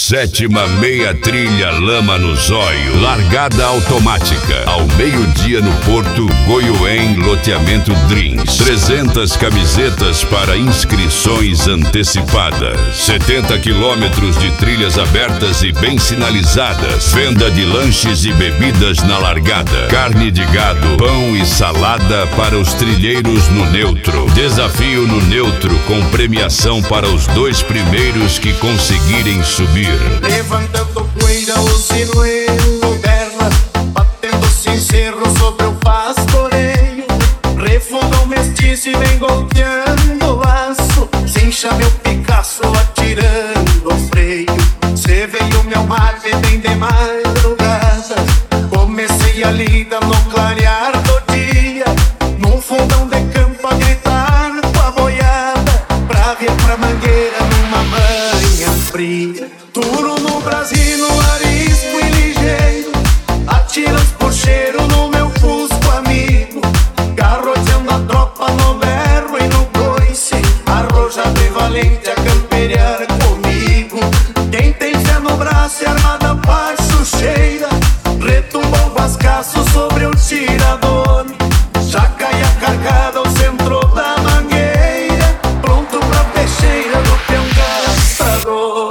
Sétima meia trilha Lama no Zóio. Largada automática. Ao meio-dia no Porto Goiuém, loteamento Dreams. 300 camisetas para inscrições antecipadas. 70 quilômetros de trilhas abertas e bem sinalizadas. Venda de lanches e bebidas na largada. Carne de gado, pão e salada para os trilheiros no neutro. Desafio no neutro com premiação para os 2 primeiros que conseguirem subir. Levantando poeira, o sinuelo berra, batendo sincero sobre o pastoreio. Refugão mestiço e vem golpeando o laço, cincha meu Picasso atirando o freio. Cê veio meu mar bem de madrugada, comecei a lida no clarear do dia, num fundão de campo a gritar com a boiada, pra vir pra Mangueira numa manhã fria. Duro no Brasil, no arisco e ligeiro, atiras por cheiro no meu fusco amigo, garroteando a tropa no berro e no coice, arrojado e valente a camperear comigo. Quem tem fé no braço e armada pachucheira, retumba o vascaço sobre o tirador, já cai a carcada ao centro da mangueira, pronto pra peixeira do peão gastador.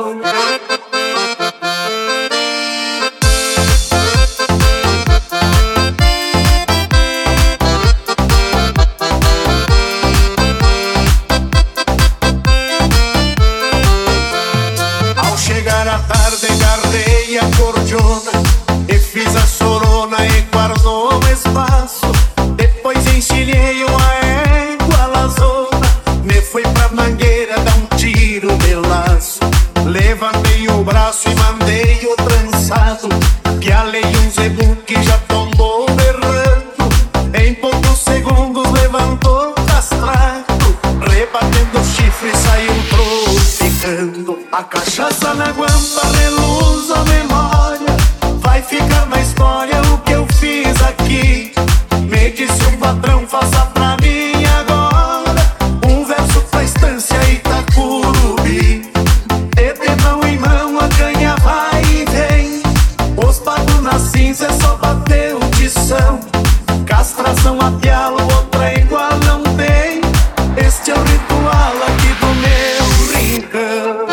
Chegar à tarde, guardei a cordiona e fiz a sorona e guardou o espaço. Depois enchilhei uma égua lazona, me fui pra Mangueira dar um tiro de laço. Levantei o braço e mandei o trançado, pialei um zebu que já tombou berrando. Em poucos segundos levantou castrado, rebatendo o chifre saiu tropicando. A cachaça na guampa reluz a memória, vai ficar na história o que eu fiz aqui. Me disse o patrão, faça pra mim agora um verso pra estância Itacurubi. E de mão em mão a canha vai e vem, os bagos na cinza é só bater o tição. Castração a pialo, outra igual não tem, este é o ritual aqui do meu rincão.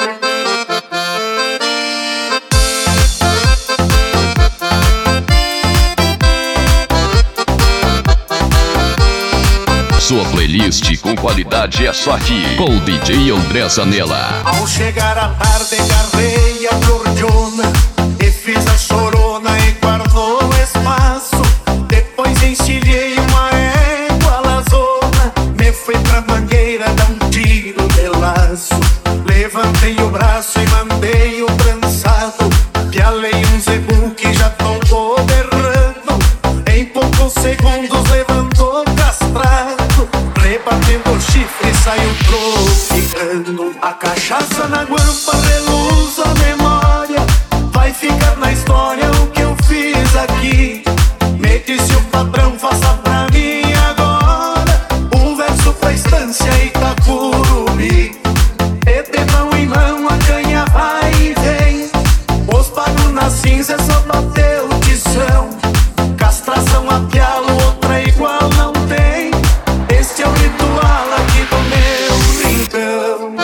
Sua playlist com qualidade é só aqui, com o DJ André Zanella. Ao chegar à tarde, agarrei a cordiona e fiz a chorona e guardou o espaço. Depois enchilhei uma égua lazona, me fui pra Mangueira dar um tiro de laço. Levantei o braço e mandei o trançado, pialei um zebu que já tombou berrando. Em poucos segundos levantou castrado, rebatendo o chifre saiu tropicando. A cachaça na guampa reluz a memória, vai ficar na história o que eu fiz aqui. Me disse o patrão, faça pra mim agora um verso pra estância Itacurubi. E de mão em mão a canha vai e vem, os bagos na cinza é só bater o tição. Castração a pialo, outra igual não tem, este é o ritual aqui do meu rincão.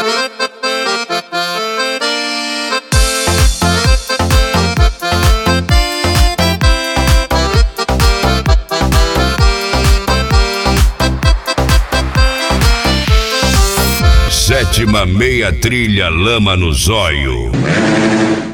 Sétima meia trilha Lama no Zóio.